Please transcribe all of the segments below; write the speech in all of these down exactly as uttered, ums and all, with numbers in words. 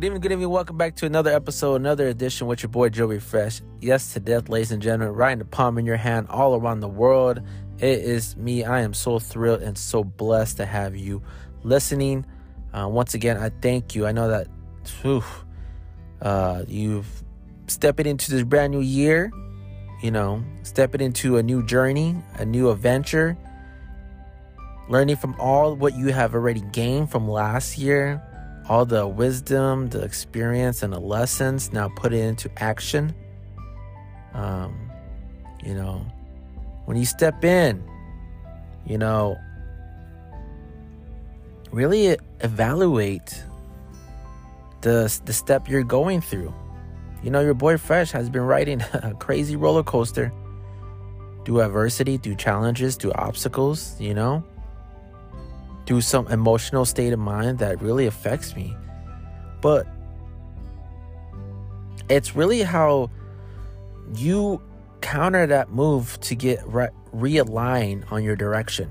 evening, good evening. Welcome back to another episode, another edition with your boy Joe Refresh. Yes to death, ladies and gentlemen, right in the palm in your hand, all around the world. It is me. I am so thrilled and so blessed to have you listening. Uh, once again, I thank you. I know that whew, uh, you've stepped into this brand new year, you know, stepping into a new journey, a new adventure, learning from all what you have already gained from last year. All the wisdom, the experience, and the lessons, now put it into action. Um, you know, when you step in, you know, really evaluate the, the step you're going through. You know, your boy Fresh has been riding a crazy roller coaster through adversity, through challenges, through obstacles, you know. Through some emotional state of mind that really affects me. But it's really how you counter that move to get re- realigned on your direction.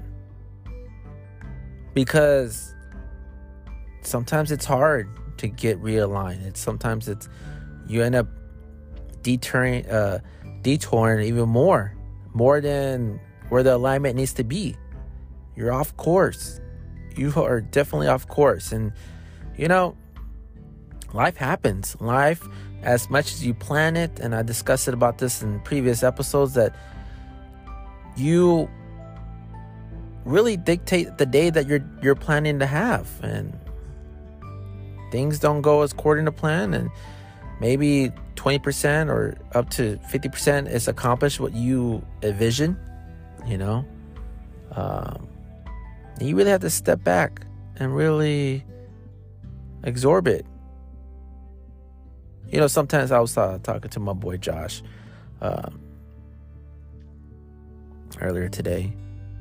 Because sometimes it's hard to get realigned. It's sometimes it's you end up detouring, uh, detouring even more, more than where the alignment needs to be. You're off course. You are definitely off course. And, you know, life happens. Life, as much as you plan it, and I discussed it about this in previous episodes, that you really dictate the day that you're you're planning to have. And things don't go as according to plan. And maybe twenty percent or up to fifty percent is accomplished what you envision, you know. Um, You really have to step back and really absorb it. You know, sometimes I was uh, talking to my boy Josh um, earlier today.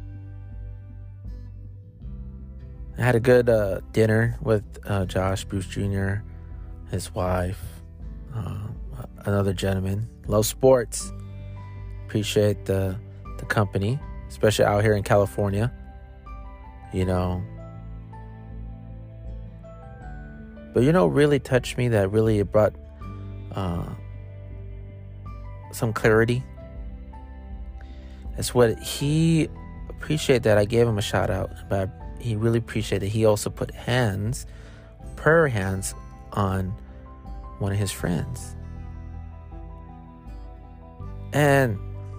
I had a good uh, dinner with uh, Josh, Bruce Junior, his wife, uh, another gentleman. Love sports. Appreciate the the company, especially out here in California. You know, but you know, really touched me, that really brought uh, some clarity. It's what he appreciated that I gave him a shout out, but he really appreciated he also put hands, prayer hands on one of his friends. And,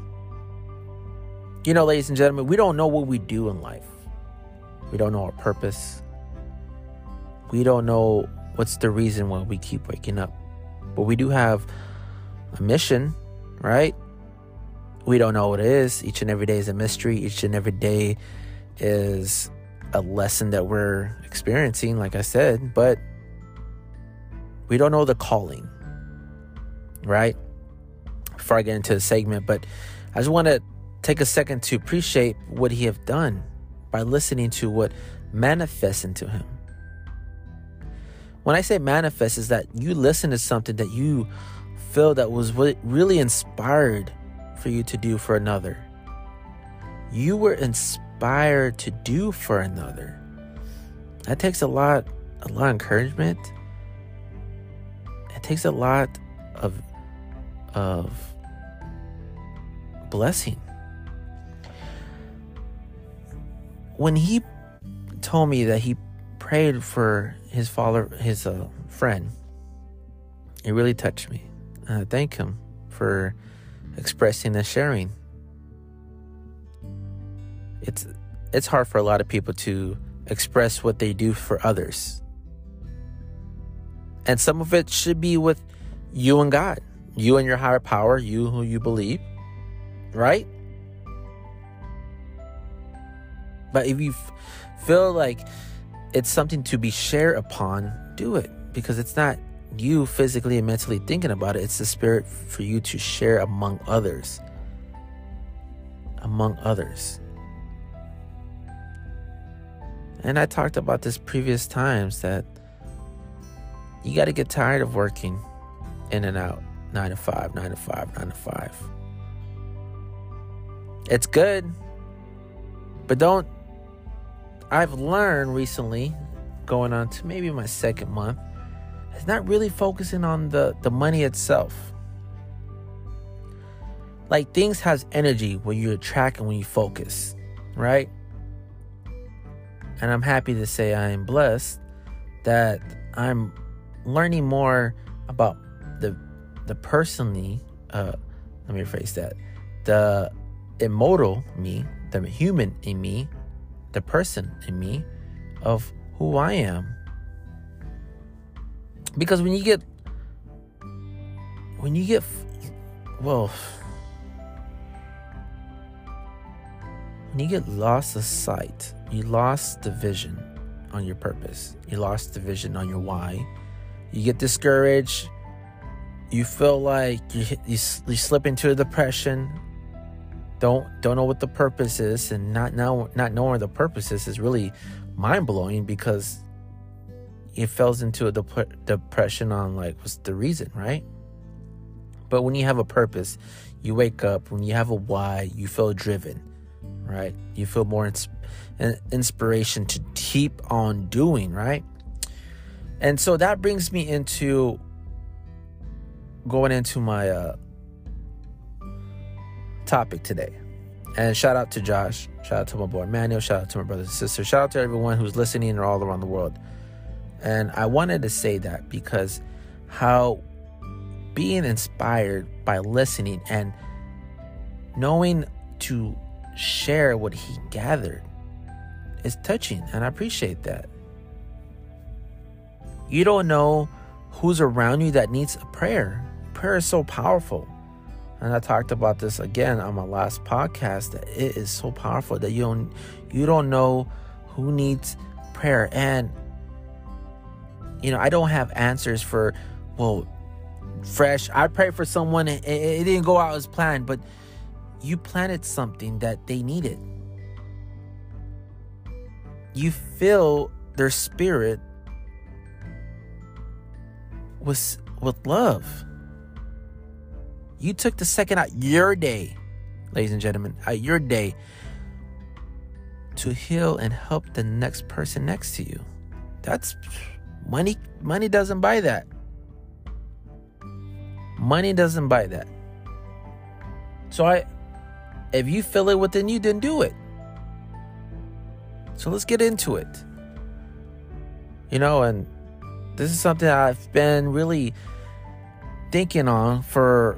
you know, ladies and gentlemen, we don't know what we do in life. We don't know our purpose. We don't know what's the reason why we keep waking up. But we do have a mission, right? We don't know what it is. Each and every day is a mystery. Each and every day is a lesson that we're experiencing, like I said. But we don't know the calling, right? Before I get into the segment, but I just want to take a second to appreciate what he have done by listening to what manifests into him. When I say manifest, is that you listen to something that you feel that was really inspired for you to do for another. You were inspired to do for another. That takes a lot, a lot of encouragement. It takes a lot of, of blessing. When he told me that he prayed for his father, his uh, friend, it really touched me. I thank him for expressing and sharing. It's it's hard for a lot of people to express what they do for others. And some of it should be with you and God, you and your higher power, you who you believe, right? But if you f- feel like it's something to be shared upon, do it. Because it's not you physically and mentally thinking about it. It's the spirit for you to share among others. Among others. And I talked about this previous times, that you got to get tired of working in and out. Nine to five, nine to five, nine to five. It's good. But don't I've learned recently, going on to maybe my second month, It's not really focusing on the, the money itself. Like, things has energy when you attract and when you focus, right? And I'm happy to say I am blessed that I'm learning more about the the personally, uh, let me rephrase that, the immortal me, the human in me, the person in me, of who I am. Because when you get, when you get, well, when you get lost of sight, you lost the vision on your purpose. You lost the vision on your why. You get discouraged. You feel like you you, you slip into a depression. Don't don't know what the purpose is, and not now not knowing the purpose is is really mind blowing, because it falls into a dep- depression on like, what's the reason, right? But when you have a purpose, you wake up. When you have a why, you feel driven, right? You feel more ins- inspiration to keep on doing, right? And so that brings me into going into my uh, topic today. And shout out to Josh, shout out to my boy Emmanuel, shout out to my brothers and sisters, shout out to everyone who's listening all around the world. And I wanted to say that because how being inspired by listening and knowing to share what he gathered is touching, and I appreciate that. You don't know who's around you that needs a prayer. Prayer is so powerful. And I talked about this again on my last podcast, that it is so powerful that you don't you don't know who needs prayer. And you know, I don't have answers for, well, fresh, I prayed for someone and it didn't go out as planned, but you planted something that they needed. You fill their spirit with, with love. You took the second out your day, ladies and gentlemen, out your day to heal and help the next person next to you. That's money. Money doesn't buy that. Money doesn't buy that. So I, if you feel it within you, then do it. So let's get into it. You know, and this is something I've been really thinking on for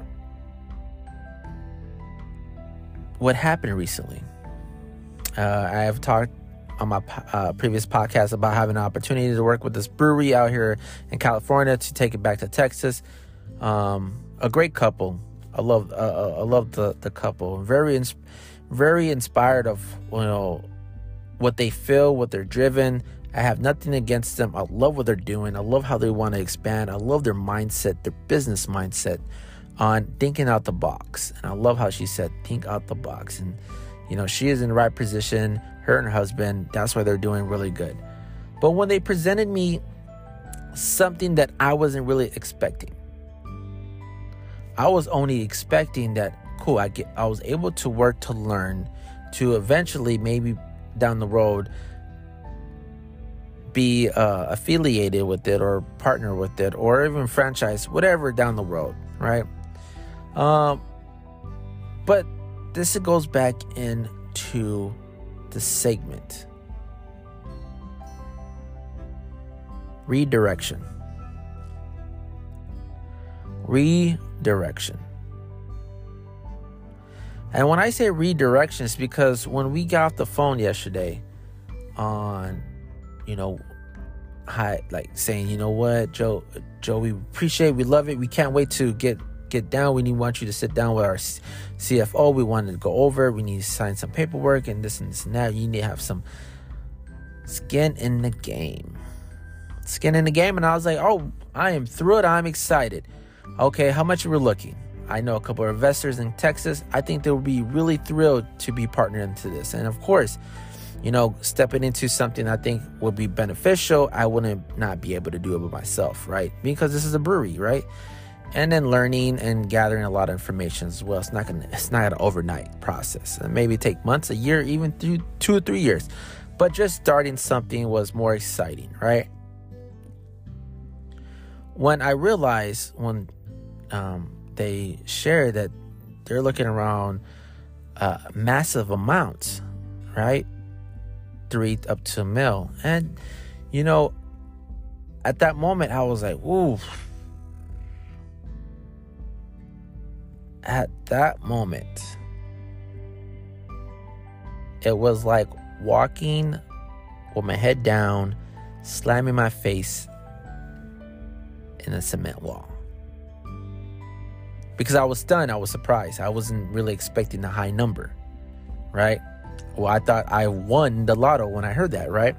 what happened recently. Uh, I have talked on my uh, previous podcast about having an opportunity to work with this brewery out here in California to take it back to Texas. Um, a great couple. I love uh, I love the the couple. Very ins- very inspired of, you know, what they feel, what they're driven. I have nothing against them. I love what they're doing. I love how they want to expand. I love their mindset, their business mindset on thinking out the box. And I love how she said, think out the box. And, you know, she is in the right position, her and her husband. That's why they're doing really good. But when they presented me something that I wasn't really expecting, I was only expecting that, cool, I get, I was able to work to learn to eventually maybe down the road be uh, affiliated with it or partner with it or even franchise, whatever down the road, right? Um, but this goes back into the segment. Redirection. Redirection. And when I say redirection, it's because when we got off the phone yesterday on, you know, hi, like saying, you know what, Joe, Joe, we appreciate it, we love it, we can't wait to get get down. We need want you to sit down with our C F O. We wanted to go over. We need to sign some paperwork and this and this and that. You need to have some skin in the game. Skin in the game. And I was like, oh, I am thrilled. I'm excited. Okay, how much are we looking? I know a couple of investors in Texas. I think they will be really thrilled to be partnered into this. And of course, you know, stepping into something I think would be beneficial, I wouldn't not be able to do it by myself, right? Because this is a brewery, right? And then learning and gathering a lot of information as well. It's not gonna, it's not an overnight process. It maybe take months, a year, even through two or three years. But just starting something was more exciting, right? when I realized, when um, they shared that they're looking around uh, massive amounts, right? Three up to a mil. And, you know, at that moment, I was like, ooh. At that moment, it was like walking with my head down, slamming my face in a cement wall. Because I was stunned, I was surprised. I wasn't really expecting a high number, right? Well, I thought I won the lotto when I heard that, right?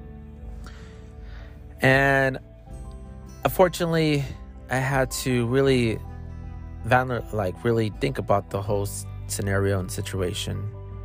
And unfortunately, I had to really, like, really think about the whole scenario and situation.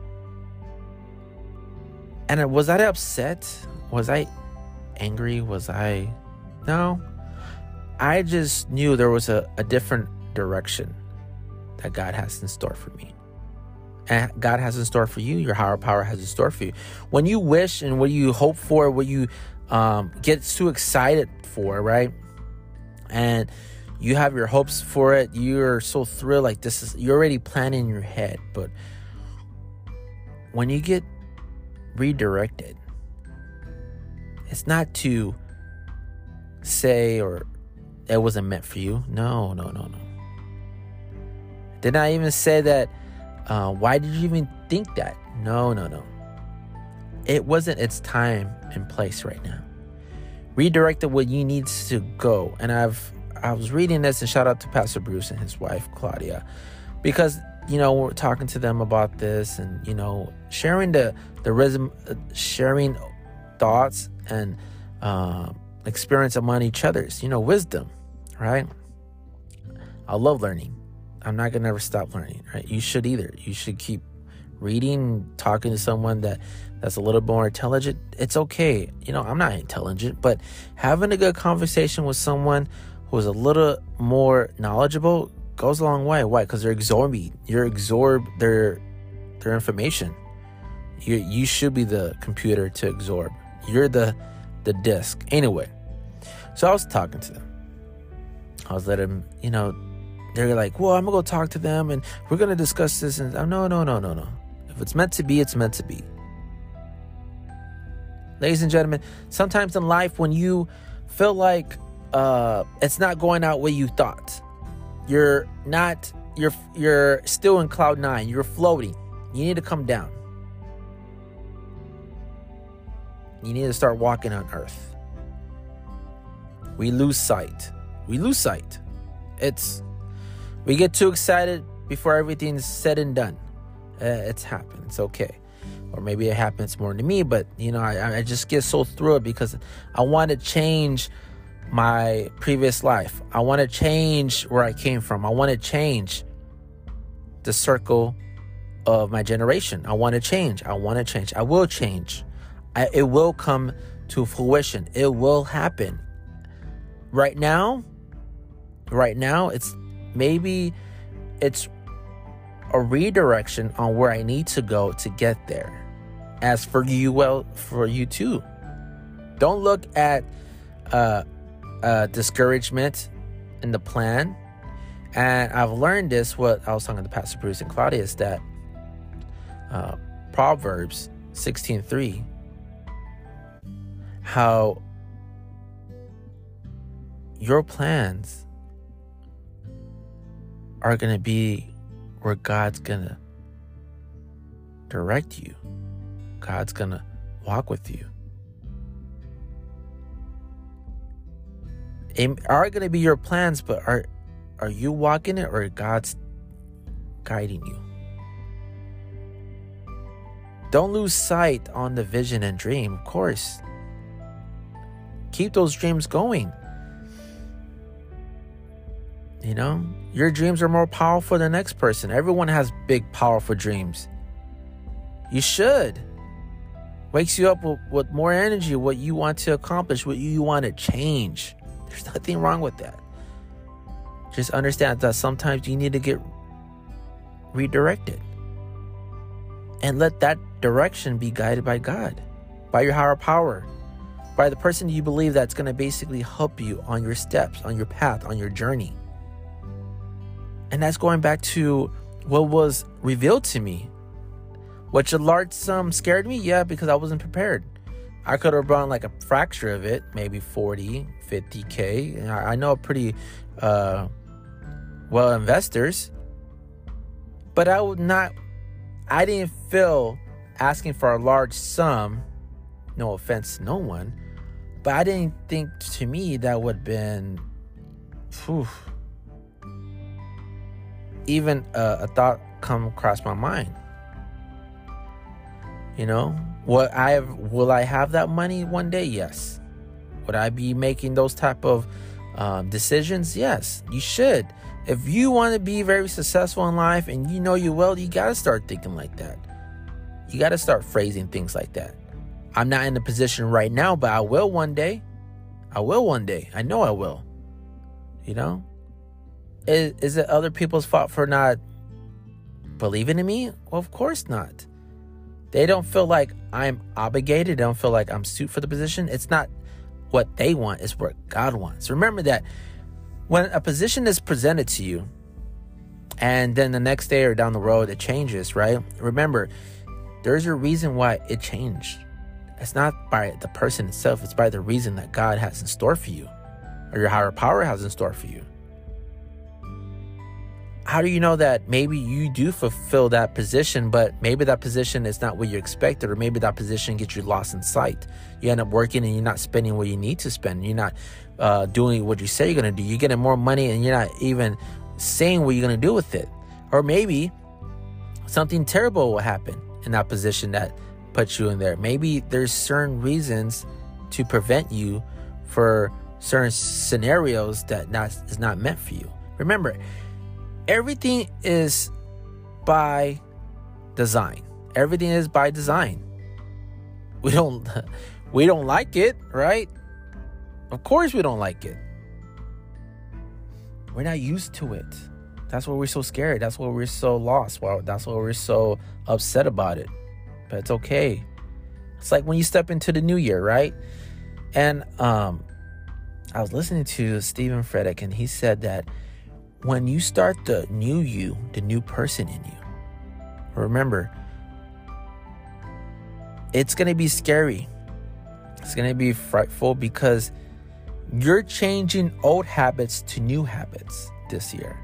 And was I upset? Was I angry? Was I... No. I just knew there was a, a different direction that God has in store for me. And God has in store for you. Your higher power has in store for you. When you wish and what you hope for, what you um, get too excited for, right? And you have your hopes for it. You're so thrilled, like this is, you're already planning in your head. But when you get redirected, it's not to say or it wasn't meant for you. No, no, no, no. Did I even say that? Uh, why did you even think that? No, no, no. It wasn't its time and place right now. Redirected what you need to go. And I've I was reading this, and shout out to Pastor Bruce and his wife Claudia, because you know we're talking to them about this, and you know sharing the the rhythm, uh, sharing thoughts and uh, experience among each other's, you know, wisdom, right? I love learning. I'm not gonna ever stop learning, right? You should either. You should keep reading, talking to someone that that's a little more intelligent. It's okay. You know, I'm not intelligent, but having a good conversation with someone who's a little more knowledgeable goes a long way. Why? Because they're absorbing. You're absorb their their information. You you should be the computer to absorb. You're the the disk. Anyway, so I was talking to them. I was letting them, you know, they're like, well, I'm gonna go talk to them and we're gonna discuss this. And oh, no, no, no, no, no. If it's meant to be, it's meant to be. Ladies and gentlemen, sometimes in life when you feel like uh, it's not going out where you thought, you're not, you're you're still in cloud nine, you're floating. You need to come down. You need to start walking on earth. We lose sight. We lose sight. It's we get too excited before everything's said and done. Uh, it's happened. It's okay. Or maybe it happens more to me, but you know, I, I just get so thrilled because I want to change my previous life. I want to change where I came from. I want to change the circle of my generation. I want to change. I want to change. I will change. I, it will come to fruition. It will happen. Right now, right now, it's maybe it's a redirection on where I need to go to get there. As for you, well, for you too. Don't look at uh, uh, discouragement in the plan. And I've learned this, what I was talking to Pastor Bruce and Claudia, is that uh, Proverbs sixteen three, how your plans are going to be where God's going to direct you. God's going to walk with you. It are going to be your plans, but are are you walking it or God's guiding you? Don't lose sight on the vision and dream, of course. Keep those dreams going. You know, your dreams are more powerful than the next person. Everyone has big, powerful dreams. You should. Wakes you up with, with more energy, what you want to accomplish, what you want to change. There's nothing wrong with that. Just understand that sometimes you need to get redirected. And let that direction be guided by God, by your higher power, by the person you believe that's going to basically help you on your steps, on your path, on your journey. And that's going back to what was revealed to me. Which a large sum scared me? Yeah, because I wasn't prepared. I could have brought like a fracture of it, maybe forty, fifty K. I know pretty uh, well investors. But I would not, I didn't feel asking for a large sum, no offense to no one, but I didn't think, to me, that would have been, whew, even a, a thought come across my mind. You know, what I have, will I have that money one day? Yes. Would I be making those type of um, decisions? Yes, you should. If you want to be very successful in life and you know you will, you got to start thinking like that. You got to start phrasing things like that. I'm not in the position right now, but I will one day. I will one day. I know I will. You know? Is, is it other people's fault for not believing in me? Well, of course not. They don't feel like I'm obligated. They don't feel like I'm suited for the position. It's not what they want. It's what God wants. Remember that when a position is presented to you and then the next day or down the road it changes, right? Remember, there's a reason why it changed. It's not by the person itself. It's by the reason that God has in store for you or your higher power has in store for you. How do you know that maybe you do fulfill that position, but maybe that position is not what you expected, or maybe that position gets you lost in sight? You end up working and you're not spending what you need to spend. You're not uh, doing what you say you're going to do. You're getting more money and you're not even saying what you're going to do with it. Or maybe something terrible will happen in that position that puts you in there. Maybe there's certain reasons to prevent you for certain scenarios that not, is not meant for you. Remember, everything is by design. Everything is by design. We don't we don't like it, right? Of course we don't like it. We're not used to it. That's why we're so scared. That's why we're so lost. Well, that's why we're so upset about it. But it's okay. It's like when you step into the new year, right? And um I was listening to Stephen Frederick, and he said that when you start the new you, the new person in you, remember, it's going to be scary. It's going to be frightful because you're changing old habits to new habits this year.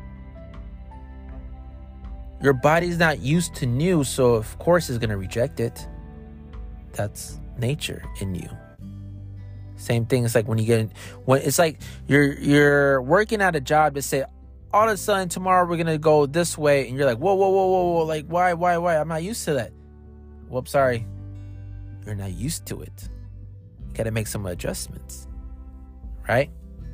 Your body's not used to new, so of course it's going to reject it. That's nature in you. Same thing. It's like when you get in, when it's like you're you're working at a job to say, all of a sudden tomorrow we're gonna go this way, and you're like, whoa, whoa, whoa, whoa, whoa, like why, why, why? I'm not used to that. Whoops, sorry. You're not used to it. You gotta make some adjustments, right?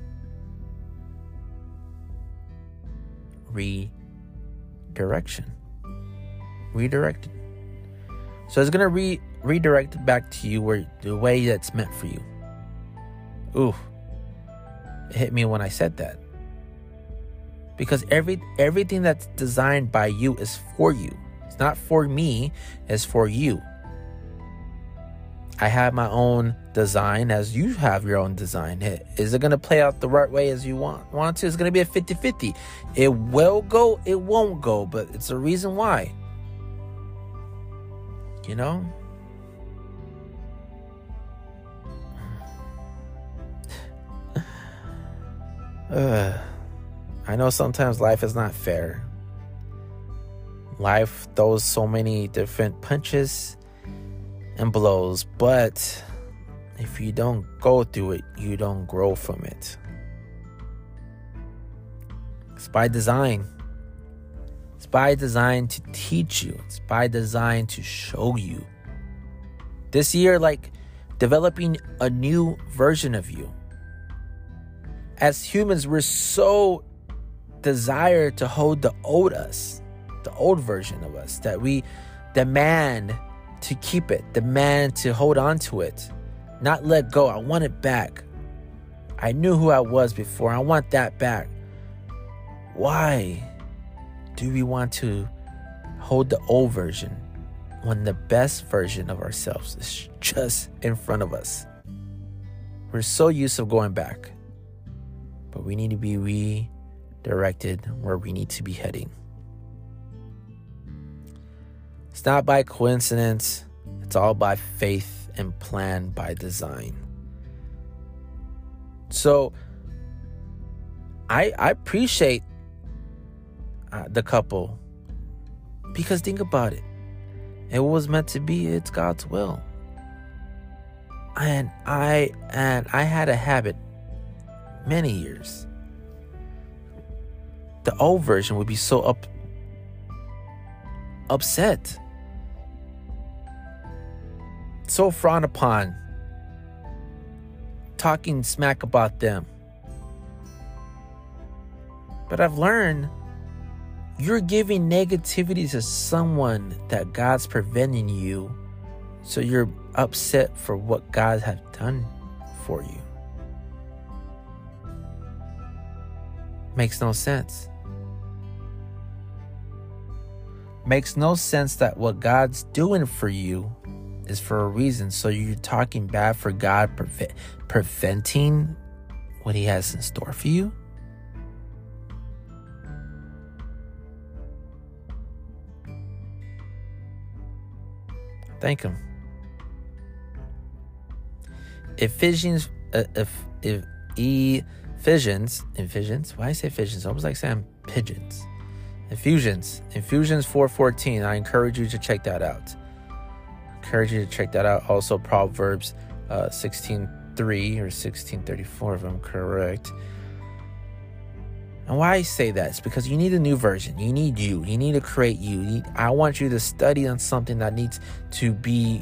Redirection. Redirected. So it's gonna re redirect it back to you where the way that's meant for you. Ooh, it hit me when I said that. Because every everything that's designed by you is for you. It's not for me, it's for you. I have my own design as you have your own design. Is it going to play out the right way as you want, want to? It's going to be a fifty-fifty. It will go, it won't go, but it's a reason why. You know? uh, I know sometimes life is not fair. Life throws so many different punches and blows, but if you don't go through it, you don't grow from it. It's by design. It's by design to teach you. It's by design to show you. This year, like developing a new version of you. As humans, we're so desired to hold the old us, the old version of us, that we demand to keep it, demand to hold on to it, not let go. I want it back. I knew who I was before. I want that back. Why do we want to hold the old version when the best version of ourselves is just in front of us? We're so used to going back. But we need to be redirected where we need to be heading. It's not by coincidence. It's all by faith and plan by design. So I, I appreciate uh, the couple, because think about it. It was meant to be. It's God's will. And I and I had a habit many years. The old version would be so up upset, so frowned upon, talking smack about them. But I've learned you're giving negativity to someone that God's preventing you, so you're upset for what God has done for you. Makes no sense. Makes no sense that what God's doing for you is for a reason. So you're talking bad for God pre- preventing what he has in store for you? Thank him. Ephesians, uh, if, if, Ephesians, Ephesians, why did I say Ephesians? I was like saying pigeons. Ephesians, Ephesians four fourteen. I encourage you to check that out. Encourage you to check that out. Also, Proverbs uh, sixteen three or sixteen thirty-four, if I'm correct. And why I say that is because you need a new version. You need you. You need to create you. you need, I want you to study on something that needs to be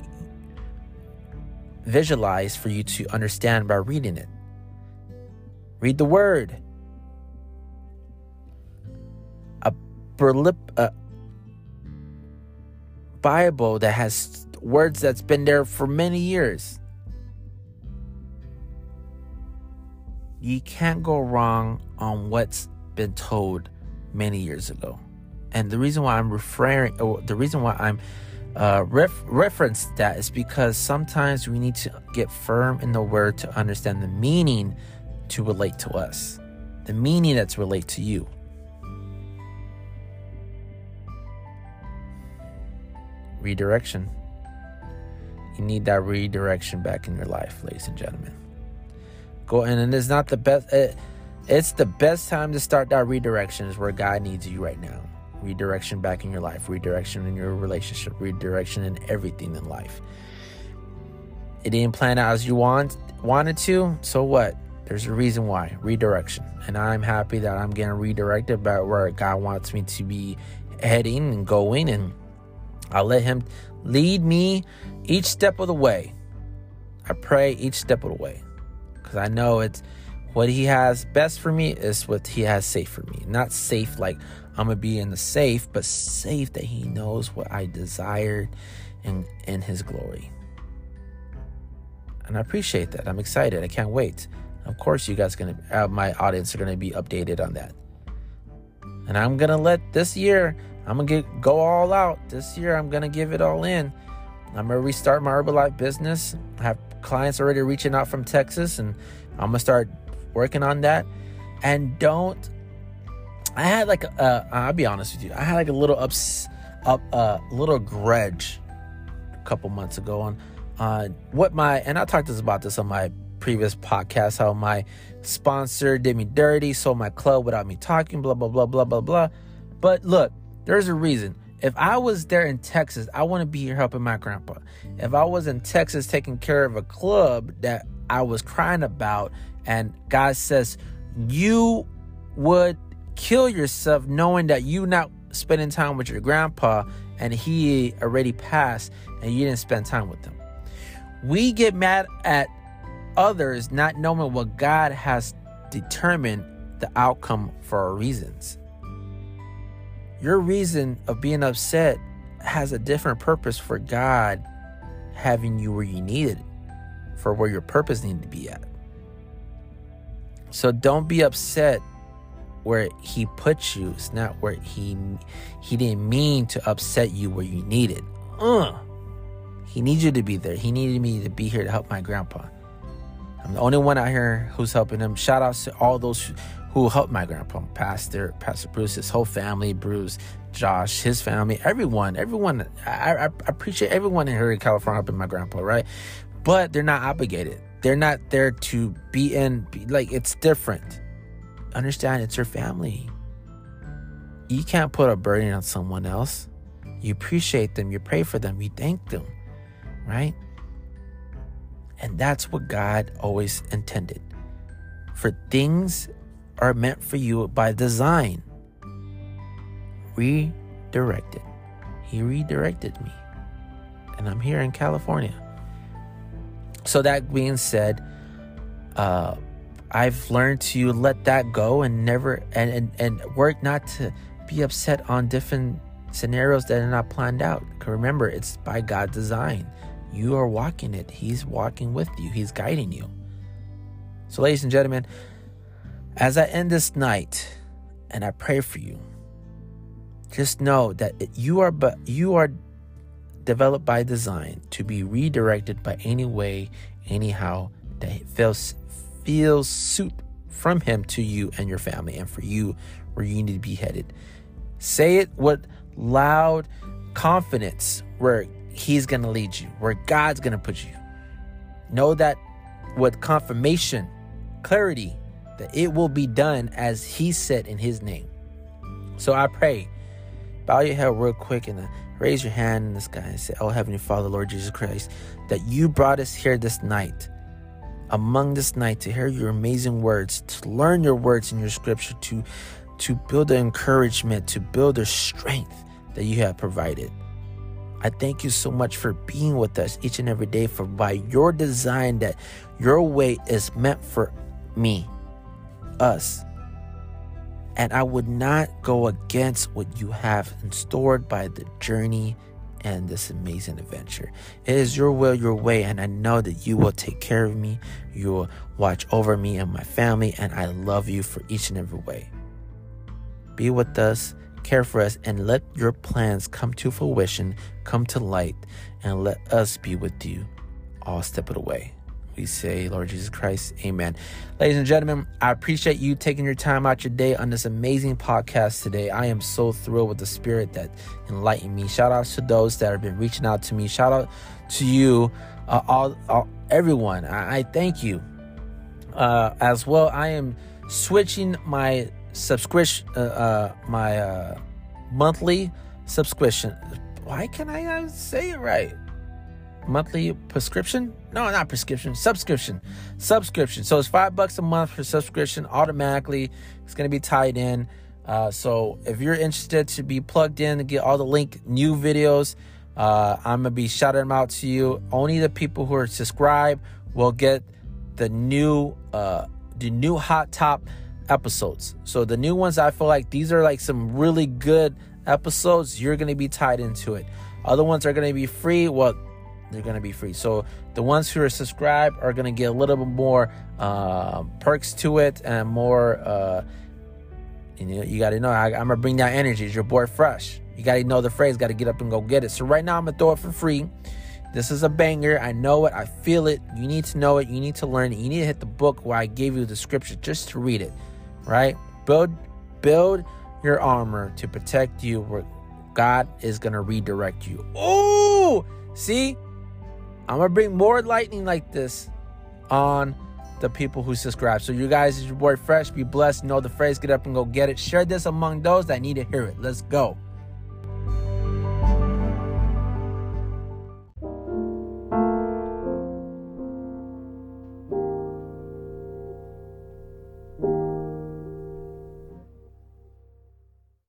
visualized for you to understand by reading it. Read the word. A Berlip, a Bible that has words that's been there for many years. You can't go wrong on what's been told many years ago. And the reason why I'm referring, or the reason why I'm uh, ref, reference that is because sometimes we need to get firm in the word to understand the meaning to relate to us, the meaning that's relate to you. Redirection. You need that redirection back in your life, ladies and gentlemen. Go in, and it's not the best. It, it's the best time to start that redirection is where God needs you right now. Redirection back in your life, redirection in your relationship, redirection in everything in life. It didn't plan out as you want wanted to, so what? There's a reason why. Redirection. And I'm happy that I'm getting redirected by where God wants me to be heading and going, and I'll let him lead me each step of the way. I pray each step of the way, because I know it's what he has best for me is what he has safe for me. Not safe like I'm going to be in the safe, but safe that he knows what I desired in, in his glory. And I appreciate that. I'm excited. I can't wait. Of course, you guys going to, uh, my audience are going to be updated on that. And I'm going to let this year, I'm going to get go all out. This year, I'm going to give it all in. I'm going to restart my Herbalife business. I have clients already reaching out from Texas, and I'm going to start working on that. And don't, I had like, uh, I'll be honest with you. I had like a little ups, up, uh, little grudge a couple months ago on uh, what my, and I talked about this on my previous podcast, how my sponsor did me dirty, sold my club without me talking, blah, blah, blah, blah, blah, blah. But look, there's a reason. If I was there in Texas, I want to be here helping my grandpa. If I was in Texas taking care of a club that I was crying about, and God says, you would kill yourself knowing that you not spending time with your grandpa and he already passed and you didn't spend time with him. We get mad at others not knowing what God has determined the outcome for our reasons. Your reason of being upset has a different purpose for God having you where you needed, for where your purpose needed to be at. So don't be upset where he put you. It's not where he he didn't mean to upset you where you needed. Uh, he needs you to be there. He needed me to be here to help my grandpa. I'm the only one out here who's helping him. Shout out to all those who helped my grandpa, Pastor, Pastor Bruce, his whole family, Bruce, Josh, his family, everyone, everyone. I, I appreciate everyone in here in California helping my grandpa, right? But they're not obligated. They're not there to be in, be, like, it's different. Understand, it's your family. You can't put a burden on someone else. You appreciate them, you pray for them, you thank them, right? And that's what God always intended. For things are meant for you by design. Redirected. He redirected me. And I'm here in California. So that being said, uh, I've learned to let that go and never and, and, and work not to be upset on different scenarios that are not planned out. Because remember, it's by God's design. You are walking it. He's walking with you. He's guiding you. So, ladies and gentlemen, as I end this night and I pray for you, just know that you are but you are developed by design to be redirected by any way, anyhow that feels feels suit from Him to you and your family, and for you where you need to be headed. Say it with loud confidence where He's going to lead you, where God's going to put you. Know that with confirmation, clarity, that it will be done as He said in His name. So I pray, bow your head real quick and raise your hand in the sky and say, oh, Heavenly Father, Lord Jesus Christ, that you brought us here this night, among this night, to hear your amazing words, to learn your words in your scripture, to, to build the encouragement, to build the strength that you have provided. I thank you so much for being with us each and every day, for by your design that your way is meant for me, us. And I would not go against what you have in store by the journey and this amazing adventure. It is your will, your way, and I know that you will take care of me. You will watch over me and my family, and I love you for each and every way. Be with us, care for us, and let your plans come to fruition, come to light, and let us be with you all step of the way. We say, Lord Jesus Christ, amen. Ladies and gentlemen, I appreciate you taking your time out your day on this amazing podcast today. I am so thrilled with the spirit that enlightened me. Shout out to those that have been reaching out to me. Shout out to you, uh, all, all everyone. I, I thank you. Uh, as well, I am switching my subscription, uh, uh, my uh, monthly subscription. Why can't I uh, say it right? Monthly prescription? No, not prescription. Subscription. Subscription. So it's five bucks a month for subscription. Automatically, it's going to be tied in. Uh, so if you're interested to be plugged in to get all the link, new videos, uh, I'm going to be shouting them out to you. Only the people who are subscribed will get the new, uh, the new hot top episodes. So the new ones, I feel like these are like some really good episodes. You're going to be tied into it. Other ones are going to be free. Well, they're going to be free. So the ones who are subscribed are going to get a little bit more uh, perks to it and more, uh, you know, you got to know, I, I'm going to bring down energy. It's your boy Fresh. You got to know the phrase, got to get up and go get it. So right now I'm going to throw it for free. This is a banger. I know it. I feel it. You need to know it. You need to learn it. You need to hit the book where I gave you the scripture just to read it, right? Build, build your armor to protect you where God is going to redirect you. Oh, see? I'm going to bring more lightning like this on the people who subscribe. So you guys, it's your boy Fresh. Be blessed. Know the phrase. Get up and go get it. Share this among those that need to hear it. Let's go.